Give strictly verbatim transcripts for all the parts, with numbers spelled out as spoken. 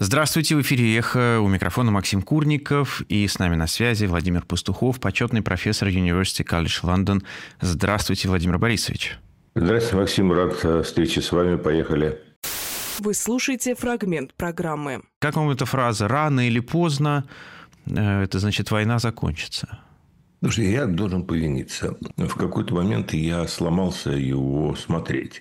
Здравствуйте, в эфире «Эхо», у микрофона Максим Курников, и с нами на связи Владимир Пастухов, почетный профессор University College London. Здравствуйте, Владимир Борисович. Здравствуйте, Максим, рад встрече с вами, поехали. Вы слушаете фрагмент программы. Как вам эта фраза «рано или поздно», это значит, война закончится? Слушай, я должен повиниться. В какой-то момент я сломался его смотреть.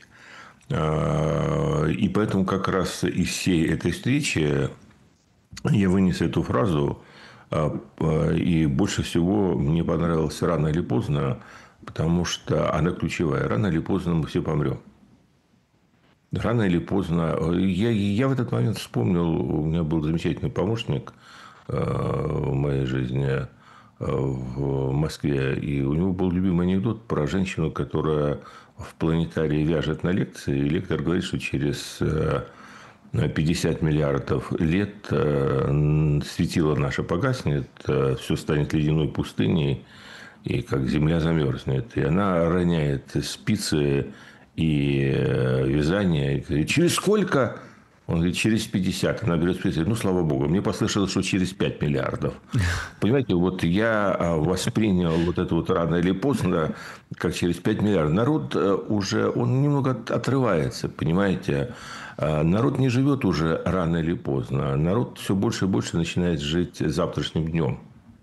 И поэтому как раз из всей этой встречи я вынес эту фразу. И больше всего мне понравилось «рано или поздно», потому что она ключевая. Рано или поздно мы все помрем. Рано или поздно. Я, я в этот момент вспомнил, у меня был замечательный помощник в моей жизни в Москве. И у него был любимый анекдот про женщину, которая в планетарии вяжет на лекции. И лектор говорит, что через пятьдесят миллиардов лет светило наше погаснет, все станет ледяной пустыней, и как земля замерзнет. И она роняет спицы и вязание. И говорит, через сколько? Он говорит, через пятьдесят. Она берет спицы. Ну, слава богу. Мне послышалось, что через пять миллиардов. Понимаете, вот я воспринял вот это вот рано или поздно, как через пять миллиардов. Народ уже, он немного отрывается, понимаете. Народ не живет уже рано или поздно. Народ все больше и больше начинает жить завтрашним днем.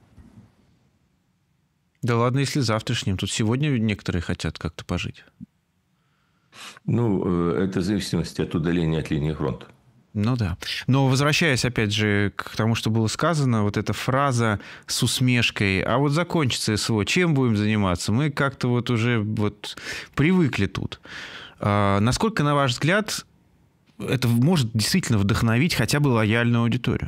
Да ладно, если завтрашним. Тут сегодня некоторые хотят как-то пожить. Ну, это в зависимости от удаления от линии фронта. Ну да. Но возвращаясь опять же к тому, что было сказано, вот эта фраза с усмешкой, а вот закончится СВО, чем будем заниматься? Мы как-то вот уже вот привыкли тут. А насколько, на ваш взгляд, это может действительно вдохновить хотя бы лояльную аудиторию?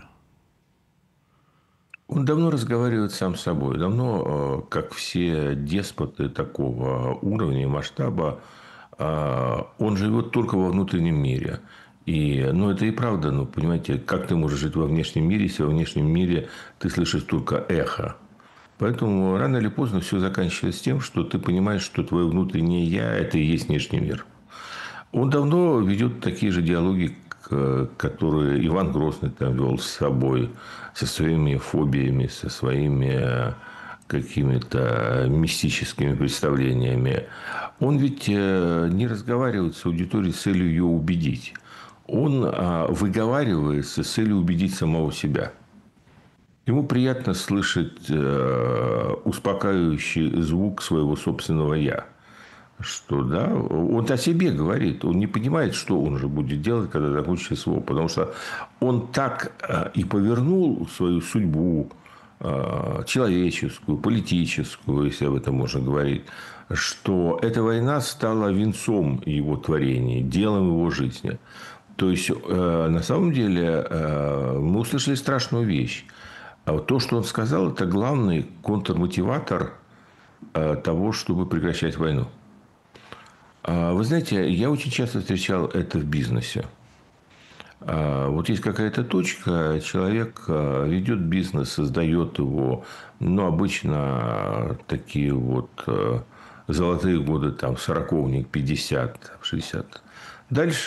Он давно разговаривает сам с собой. Давно, как все деспоты такого уровня и масштаба, он живет только во внутреннем мире. И, ну, это и правда. Ну, понимаете, как ты можешь жить во внешнем мире, если во внешнем мире ты слышишь только эхо? Поэтому рано или поздно все заканчивается тем, что ты понимаешь, что твое внутреннее «я» – это и есть внешний мир. Он давно ведет такие же диалоги, которые Иван Грозный там вел с собой, со своими фобиями, со своими какими-то мистическими представлениями. Он ведь не разговаривает с аудиторией с целью ее убедить. Он выговаривается с целью убедить самого себя. Ему приятно слышать успокаивающий звук своего собственного «я». Что, да, он о себе говорит. Он не понимает, что он же будет делать, когда закончится СВО. Потому что он так и повернул свою судьбу, человеческую, политическую, если об этом можно говорить, что эта война стала венцом его творения, делом его жизни. То есть, на самом деле, мы услышали страшную вещь. То, что он сказал, это главный контрмотиватор того, чтобы прекращать войну. Вы знаете, я очень часто встречал это в бизнесе. Вот есть какая-то точка, человек ведет бизнес, создает его, но обычно такие вот золотые годы, там, сороковник, пятьдесят, шестьдесят. Дальше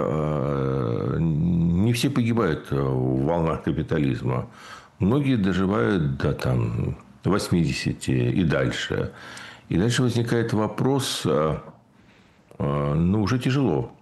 не все погибают в волнах капитализма. Многие доживают до там, восьмидесяти и дальше. И дальше возникает вопрос, ну, уже тяжело.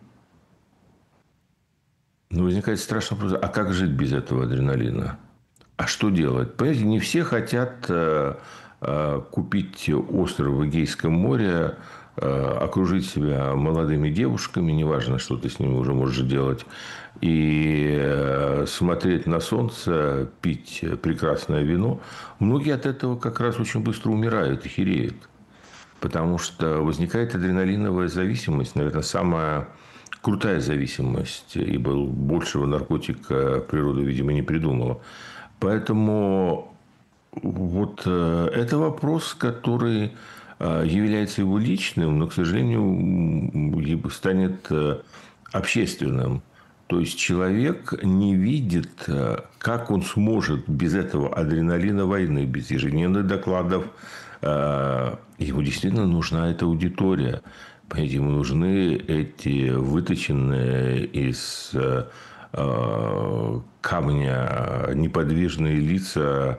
Но возникает страшный вопрос, а как жить без этого адреналина? А что делать? Понимаете, не все хотят э, э, купить остров в Эгейском море, э, окружить себя молодыми девушками, неважно, что ты с ними уже можешь делать, и э, смотреть на солнце, пить прекрасное вино. Многие от этого как раз очень быстро умирают и хереют. Потому что возникает адреналиновая зависимость, наверное, самая крутая зависимость, ибо большего наркотика природа, видимо, не придумала. Поэтому вот это вопрос, который является его личным, но, к сожалению, станет общественным. То есть человек не видит, как он сможет без этого адреналина войны, без ежедневных докладов. Ему действительно нужна эта аудитория. Ему нужны эти выточенные из камня неподвижные лица,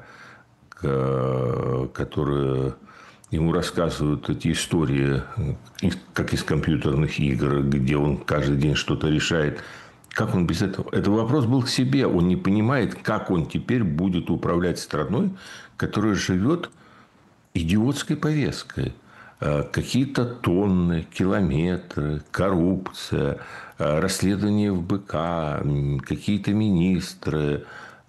которые ему рассказывают эти истории, как из компьютерных игр, где он каждый день что-то решает. Как он без этого? Это вопрос был к себе. Он не понимает, как он теперь будет управлять страной, которая живет идиотской повесткой. Какие-то тонны, километры, коррупция, расследование в БК, какие-то министры,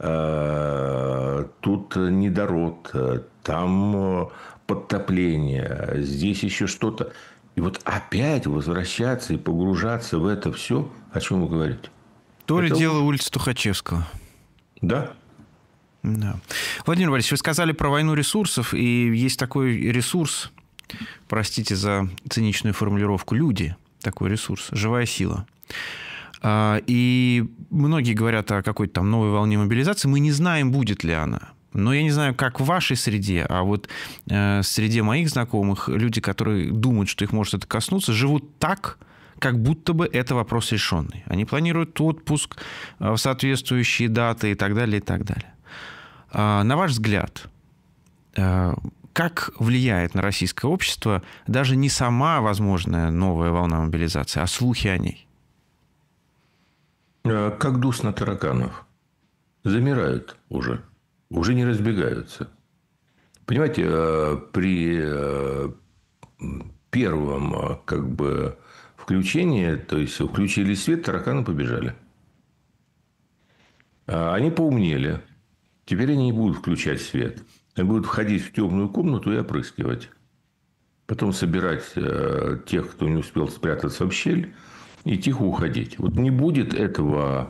тут недород, там подтопление, здесь еще что-то. И вот опять возвращаться и погружаться в это все, о чем вы говорите? То ли это... дело улицы Тухачевского. Да. Да. Владимир Борисович, вы сказали про войну ресурсов, и есть такой ресурс, простите за циничную формулировку, люди, такой ресурс, живая сила. И многие говорят о какой-то там новой волне мобилизации. Мы не знаем, будет ли она. Но я не знаю, как в вашей среде, а вот э, в среде моих знакомых, люди, которые думают, что их может это коснуться, живут так, как будто бы это вопрос решенный. Они планируют отпуск в соответствующие даты и так далее, и так далее. А, на ваш взгляд, э, как влияет на российское общество даже не сама возможная новая волна мобилизации, а слухи о ней? Как душ на тараканов. Замирают уже. Уже не разбегаются. Понимаете, при первом как бы включении, то есть включили свет, тараканы побежали. Они поумнели. Теперь они не будут включать свет. Они будут входить в темную комнату и опрыскивать. Потом собирать тех, кто не успел спрятаться в щель, и тихо уходить. Вот не будет этого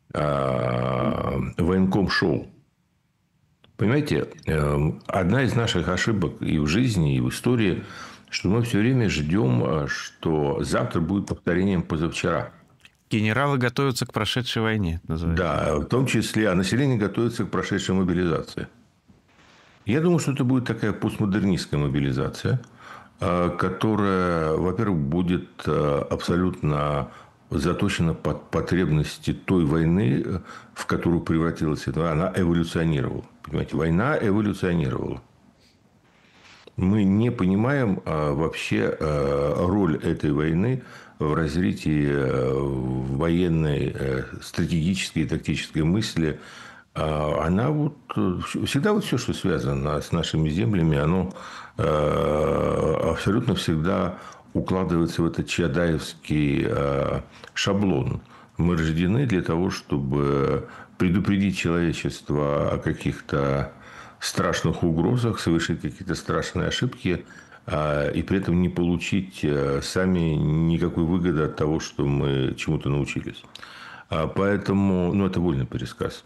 военком-шоу. Понимаете, одна из наших ошибок и в жизни, и в истории, что мы все время ждем, что завтра будет повторением позавчера. Генералы готовятся к прошедшей войне. Называется. Да, в том числе, а население готовится к прошедшей мобилизации. Я думаю, что это будет такая постмодернистская мобилизация, которая, во-первых, будет абсолютно заточена под потребности той войны, в которую превратилась эта война. Она эволюционировала. Понимаете, война эволюционировала. Мы не понимаем вообще роль этой войны в развитии военной, стратегической и тактической мысли. Она вот всегда вот все, что связано с нашими землями, оно абсолютно всегда укладывается в этот чадаевский шаблон. Мы рождены для того, чтобы предупредить человечество о каких-то страшных угрозах, совершить какие-то страшные ошибки, и при этом не получить сами никакой выгоды от того, что мы чему-то научились. Поэтому, ну, это вольный пересказ.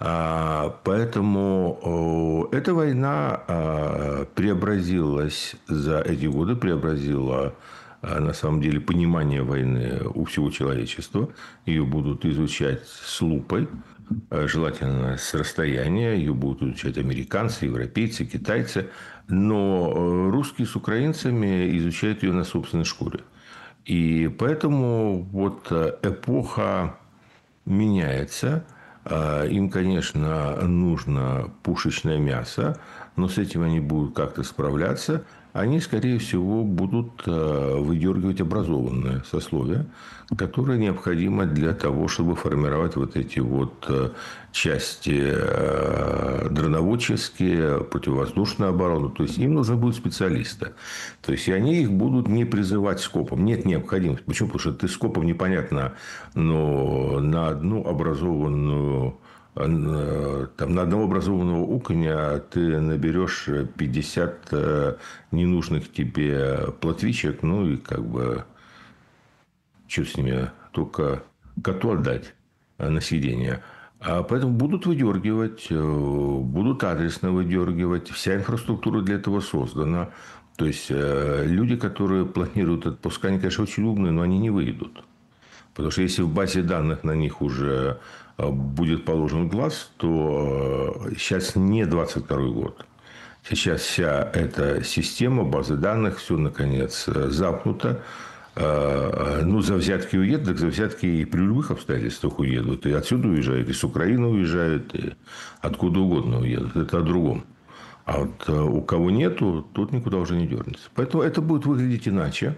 Поэтому эта война преобразилась за эти годы, преобразила на самом деле понимание войны у всего человечества. Ее будут изучать с лупой, желательно с расстояния. Ее будут изучать американцы, европейцы, китайцы. Но русские с украинцами изучают ее на собственной шкуре. И поэтому вот эпоха меняется. Им, конечно, нужно пушечное мясо, но с этим они будут как-то справляться. Они, скорее всего, будут выдергивать образованное сословие, которое необходимо для того, чтобы формировать вот эти вот части дроноводческие, противовоздушную оборону. То есть им нужны будут специалисты. То есть и они их будут не призывать скопом. Нет необходимости. Почему? Потому что ты скопом непонятно, но на одну образованную... Там, на одного образованного окуня ты наберешь пятьдесят ненужных тебе плотвичек, ну и как бы что с ними, только коту отдать на съедение. А поэтому будут выдергивать, будут адресно выдергивать. Вся инфраструктура для этого создана. То есть люди, которые планируют отпуск, они, конечно, очень умные, но они не выйдут. Потому что если в базе данных на них уже будет положен глаз, то сейчас не двадцать второй год. Сейчас вся эта система базы данных, все, наконец, запнута. ну, за взятки уедут, так за взятки и при любых обстоятельствах уедут. И отсюда уезжают, и с Украины уезжают, и откуда угодно уедут. Это о другом. А вот у кого нету, тот никуда уже не дернется. Поэтому это будет выглядеть иначе.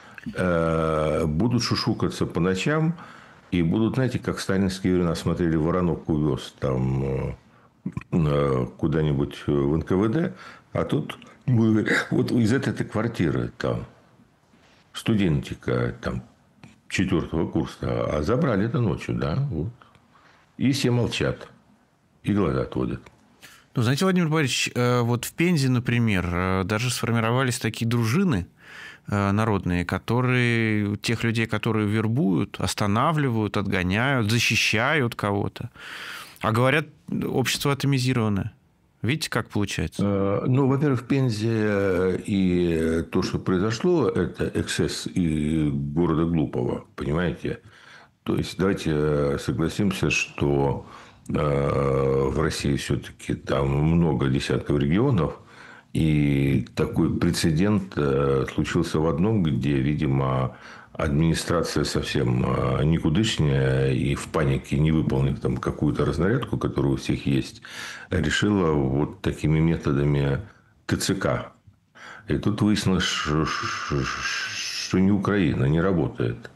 Будут шушукаться по ночам. И будут, знаете, как в сталинские времена смотрели, Воронок увез там куда-нибудь в эн ка вэ дэ. А тут вот из этой квартиры там студентика там четвертого курса, а забрали это ночью, да, вот. И все молчат, и глаза отводят. Ну, знаете, Владимир Борисович, вот в Пензе, например, даже сформировались такие дружины народные, которые тех людей, которые вербуют, останавливают, отгоняют, защищают кого-то. А говорят, общество атомизированное. Видите, как получается? Ну, во-первых, в Пензе и то, что произошло, это эксцесс и города глупого, понимаете? То есть, давайте согласимся, что в России все-таки там много десятков регионов, и такой прецедент случился в одном, где, видимо, администрация совсем никудышняя и в панике, не выполнив там какую-то разнарядку, которая у всех есть, решила вот такими методами тэ цэ ка. И тут выяснилось, что не Украина, не работает.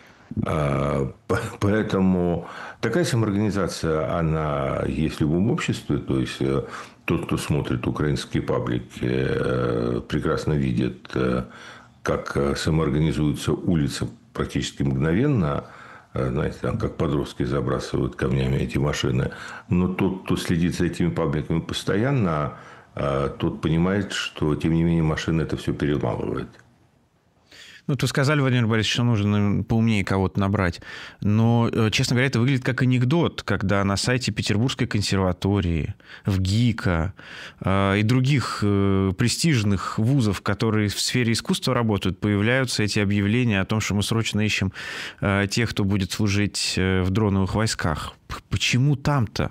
Поэтому такая самоорганизация, она есть в любом обществе. То есть, тот, кто смотрит украинские паблики, прекрасно видит, как самоорганизуются улицы практически мгновенно. Знаете, там как подростки забрасывают камнями эти машины. Но тот, кто следит за этими пабликами постоянно, тот понимает, что, тем не менее, машина это все перемалывает. Ну, вы сказали, Владимир Борисович, что нужно поумнее кого-то набрать. Но, честно говоря, это выглядит как анекдот, когда на сайте Петербургской консерватории, в ГИКа э, и других э, престижных вузов, которые в сфере искусства работают, появляются эти объявления о том, что мы срочно ищем э, тех, кто будет служить э, в дроновых войсках. Почему там-то?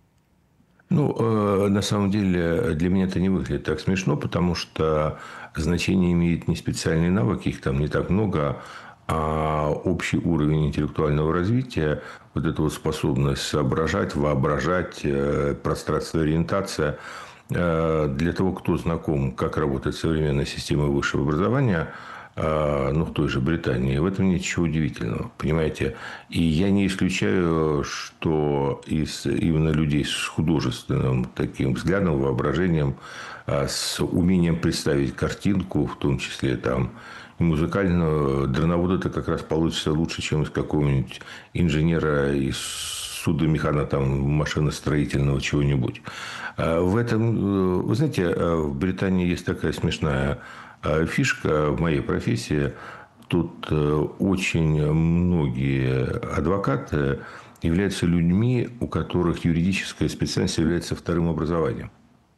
Ну, э, на самом деле, для меня это не выглядит так смешно, потому что значение имеет не специальные навыки, их там не так много, а общий уровень интеллектуального развития, вот эта вот способность соображать, воображать, э, пространство, ориентация. Э, для того, кто знаком, как работает современная система высшего образования, ну, в той же Британии, в этом нет ничего удивительного, понимаете. И я не исключаю, что из именно людей с художественным таким взглядом, воображением, с умением представить картинку, в том числе там и музыкальную, дроновод это как раз получится лучше, чем из какого-нибудь инженера, из судомехана, там, машиностроительного чего-нибудь. В этом, вы знаете, в Британии есть такая смешная фишка в моей профессии. Тут очень многие адвокаты являются людьми, у которых юридическая специальность является вторым образованием.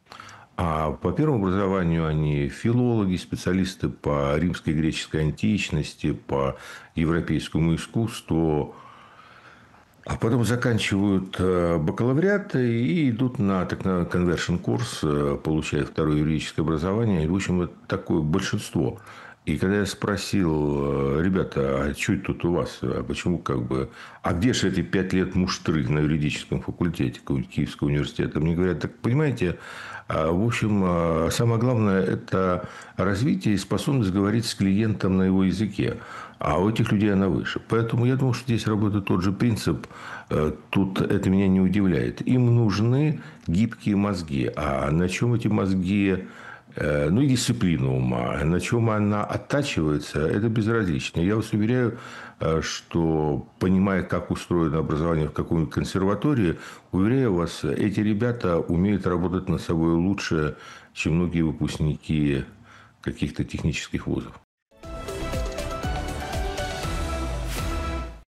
А по первому образованию они филологи, специалисты по римской и греческой античности, по европейскому искусству. А потом заканчивают бакалавриат и идут на так называемый conversion курс, получают второе юридическое образование. И, в общем, это такое большинство. И когда я спросил, ребята, а что это тут у вас? А почему как бы... А где же эти пять лет муштры на юридическом факультете Киевского университета? Мне говорят, так понимаете, в общем, самое главное – это развитие и способность говорить с клиентом на его языке. А у этих людей она выше. Поэтому я думаю, что здесь работает тот же принцип. Тут это меня не удивляет. Им нужны гибкие мозги. А на чем эти мозги... Ну, и дисциплина ума. На чем она оттачивается, это безразлично. Я вас уверяю, что, понимая, как устроено образование в какой-нибудь консерватории, уверяю вас, эти ребята умеют работать над собой лучше, чем многие выпускники каких-то технических вузов.